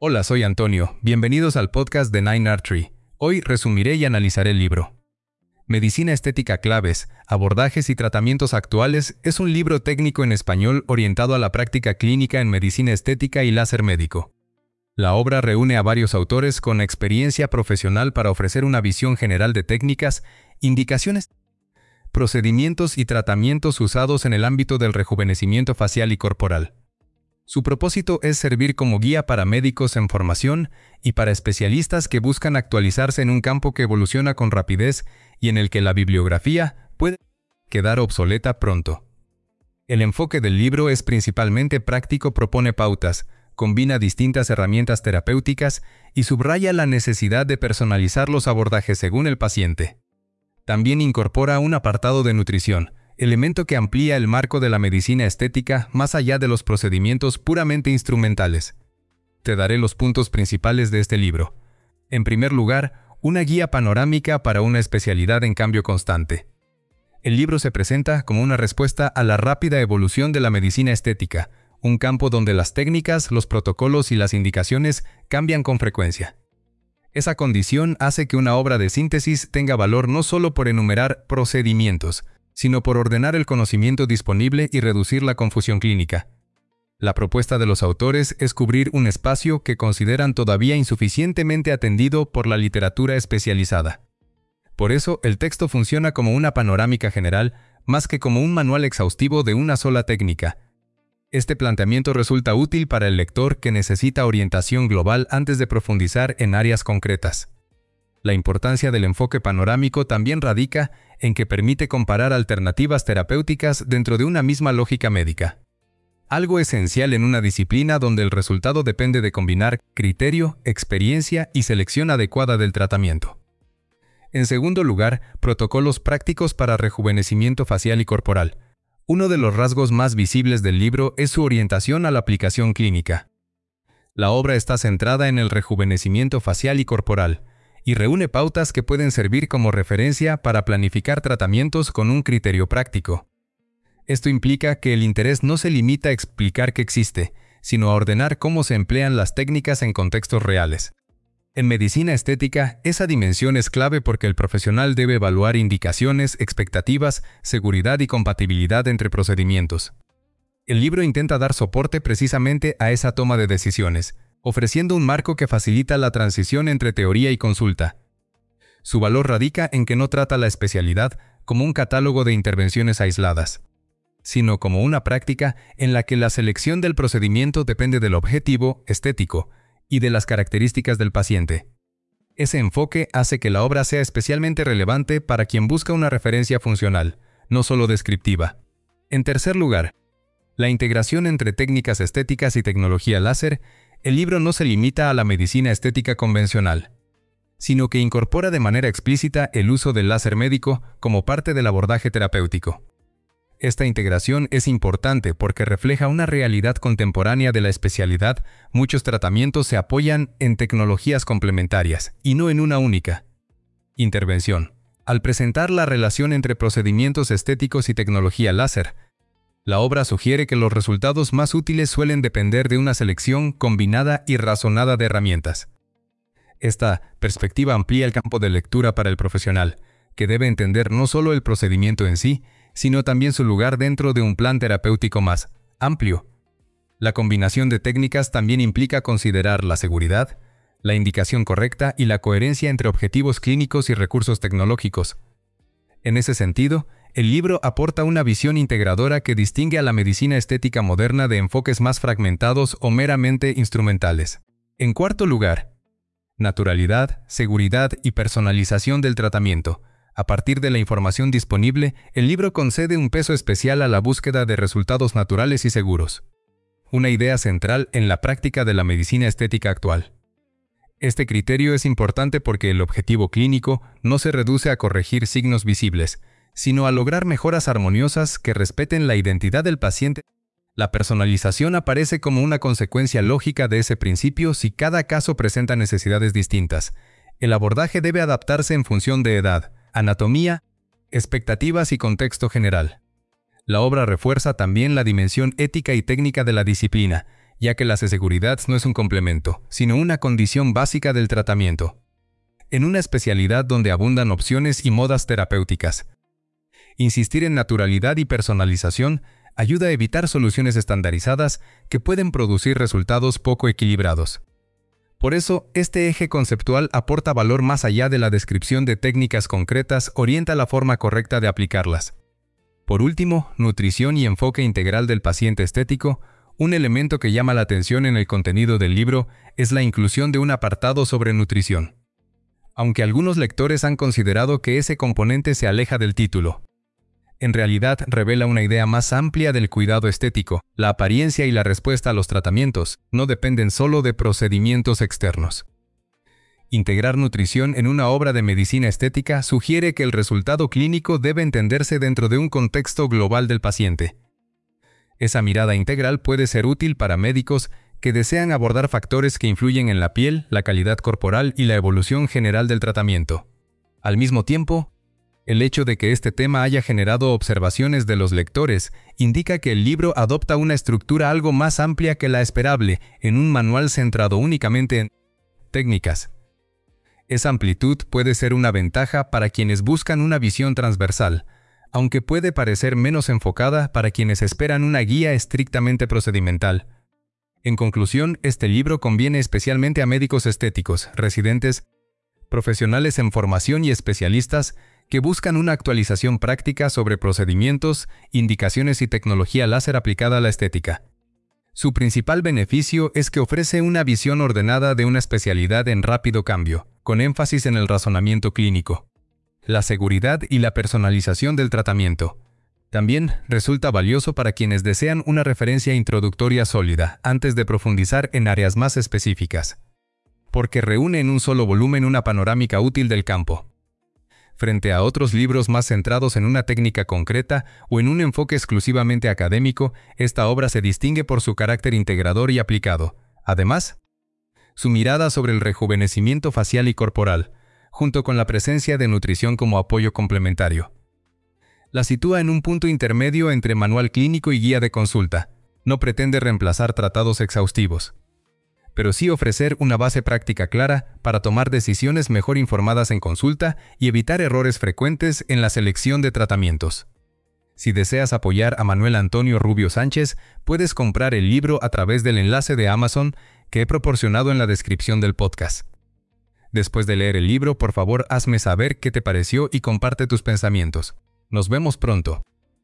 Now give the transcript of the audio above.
Hola, soy Antonio. Bienvenidos al podcast de Nine Art Tree. Hoy resumiré y analizaré el libro. Medicina estética claves, abordajes y tratamientos actuales es un libro técnico en español orientado a la práctica clínica en medicina estética y láser médico. La obra reúne a varios autores con experiencia profesional para ofrecer una visión general de técnicas, indicaciones, procedimientos y tratamientos usados en el ámbito del rejuvenecimiento facial y corporal. Su propósito es servir como guía para médicos en formación y para especialistas que buscan actualizarse en un campo que evoluciona con rapidez y en el que la bibliografía puede quedar obsoleta pronto. El enfoque del libro es principalmente práctico, propone pautas, combina distintas herramientas terapéuticas y subraya la necesidad de personalizar los abordajes según el paciente. También incorpora un apartado de nutrición, elemento que amplía el marco de la medicina estética más allá de los procedimientos puramente instrumentales. Te daré los puntos principales de este libro. En primer lugar, una guía panorámica para una especialidad en cambio constante. El libro se presenta como una respuesta a la rápida evolución de la medicina estética, un campo donde las técnicas, los protocolos y las indicaciones cambian con frecuencia. Esa condición hace que una obra de síntesis tenga valor no solo por enumerar procedimientos, sino por ordenar el conocimiento disponible y reducir la confusión clínica. La propuesta de los autores es cubrir un espacio que consideran todavía insuficientemente atendido por la literatura especializada. Por eso, el texto funciona como una panorámica general, más que como un manual exhaustivo de una sola técnica. Este planteamiento resulta útil para el lector que necesita orientación global antes de profundizar en áreas concretas. La importancia del enfoque panorámico también radica en que permite comparar alternativas terapéuticas dentro de una misma lógica médica. Algo esencial en una disciplina donde el resultado depende de combinar criterio, experiencia y selección adecuada del tratamiento. En segundo lugar, protocolos prácticos para rejuvenecimiento facial y corporal. Uno de los rasgos más visibles del libro es su orientación a la aplicación clínica. La obra está centrada en el rejuvenecimiento facial y corporal, y reúne pautas que pueden servir como referencia para planificar tratamientos con un criterio práctico. Esto implica que el interés no se limita a explicar qué existe, sino a ordenar cómo se emplean las técnicas en contextos reales. En medicina estética, esa dimensión es clave porque el profesional debe evaluar indicaciones, expectativas, seguridad y compatibilidad entre procedimientos. El libro intenta dar soporte precisamente a esa toma de decisiones, ofreciendo un marco que facilita la transición entre teoría y consulta. Su valor radica en que no trata la especialidad como un catálogo de intervenciones aisladas, sino como una práctica en la que la selección del procedimiento depende del objetivo estético y de las características del paciente. Ese enfoque hace que la obra sea especialmente relevante para quien busca una referencia funcional, no solo descriptiva. En tercer lugar, la integración entre técnicas estéticas y tecnología láser. El libro no se limita a la medicina estética convencional, sino que incorpora de manera explícita el uso del láser médico como parte del abordaje terapéutico. Esta integración es importante porque refleja una realidad contemporánea de la especialidad. Muchos tratamientos se apoyan en tecnologías complementarias y no en una única intervención. Al presentar la relación entre procedimientos estéticos y tecnología láser, la obra sugiere que los resultados más útiles suelen depender de una selección combinada y razonada de herramientas. Esta perspectiva amplía el campo de lectura para el profesional, que debe entender no solo el procedimiento en sí, sino también su lugar dentro de un plan terapéutico más amplio. La combinación de técnicas también implica considerar la seguridad, la indicación correcta y la coherencia entre objetivos clínicos y recursos tecnológicos. En ese sentido, el libro aporta una visión integradora que distingue a la medicina estética moderna de enfoques más fragmentados o meramente instrumentales. En cuarto lugar, naturalidad, seguridad y personalización del tratamiento. A partir de la información disponible, el libro concede un peso especial a la búsqueda de resultados naturales y seguros. Una idea central en la práctica de la medicina estética actual. Este criterio es importante porque el objetivo clínico no se reduce a corregir signos visibles, sino a lograr mejoras armoniosas que respeten la identidad del paciente. La personalización aparece como una consecuencia lógica de ese principio si cada caso presenta necesidades distintas. El abordaje debe adaptarse en función de edad, anatomía, expectativas y contexto general. La obra refuerza también la dimensión ética y técnica de la disciplina, ya que la seguridad no es un complemento, sino una condición básica del tratamiento. En una especialidad donde abundan opciones y modas terapéuticas, insistir en naturalidad y personalización ayuda a evitar soluciones estandarizadas que pueden producir resultados poco equilibrados. Por eso, este eje conceptual aporta valor más allá de la descripción de técnicas concretas, orienta la forma correcta de aplicarlas. Por último, nutrición y enfoque integral del paciente estético. Un elemento que llama la atención en el contenido del libro es la inclusión de un apartado sobre nutrición. Aunque algunos lectores han considerado que ese componente se aleja del título, en realidad revela una idea más amplia del cuidado estético. La apariencia y la respuesta a los tratamientos no dependen solo de procedimientos externos. Integrar nutrición en una obra de medicina estética sugiere que el resultado clínico debe entenderse dentro de un contexto global del paciente. Esa mirada integral puede ser útil para médicos que desean abordar factores que influyen en la piel, la calidad corporal y la evolución general del tratamiento. Al mismo tiempo, el hecho de que este tema haya generado observaciones de los lectores indica que el libro adopta una estructura algo más amplia que la esperable en un manual centrado únicamente en técnicas. Esa amplitud puede ser una ventaja para quienes buscan una visión transversal, aunque puede parecer menos enfocada para quienes esperan una guía estrictamente procedimental. En conclusión, este libro conviene especialmente a médicos estéticos, residentes, profesionales en formación y especialistas que buscan una actualización práctica sobre procedimientos, indicaciones y tecnología láser aplicada a la estética. Su principal beneficio es que ofrece una visión ordenada de una especialidad en rápido cambio, con énfasis en el razonamiento clínico, la seguridad y la personalización del tratamiento. También resulta valioso para quienes desean una referencia introductoria sólida antes de profundizar en áreas más específicas, porque reúne en un solo volumen una panorámica útil del campo. Frente a otros libros más centrados en una técnica concreta o en un enfoque exclusivamente académico, esta obra se distingue por su carácter integrador y aplicado. Además, su mirada sobre el rejuvenecimiento facial y corporal, junto con la presencia de nutrición como apoyo complementario, la sitúa en un punto intermedio entre manual clínico y guía de consulta. No pretende reemplazar tratados exhaustivos, pero sí ofrecer una base práctica clara para tomar decisiones mejor informadas en consulta y evitar errores frecuentes en la selección de tratamientos. Si deseas apoyar a Manuel Antonio Rubio Sánchez, puedes comprar el libro a través del enlace de Amazon que he proporcionado en la descripción del podcast. Después de leer el libro, por favor, hazme saber qué te pareció y comparte tus pensamientos. Nos vemos pronto.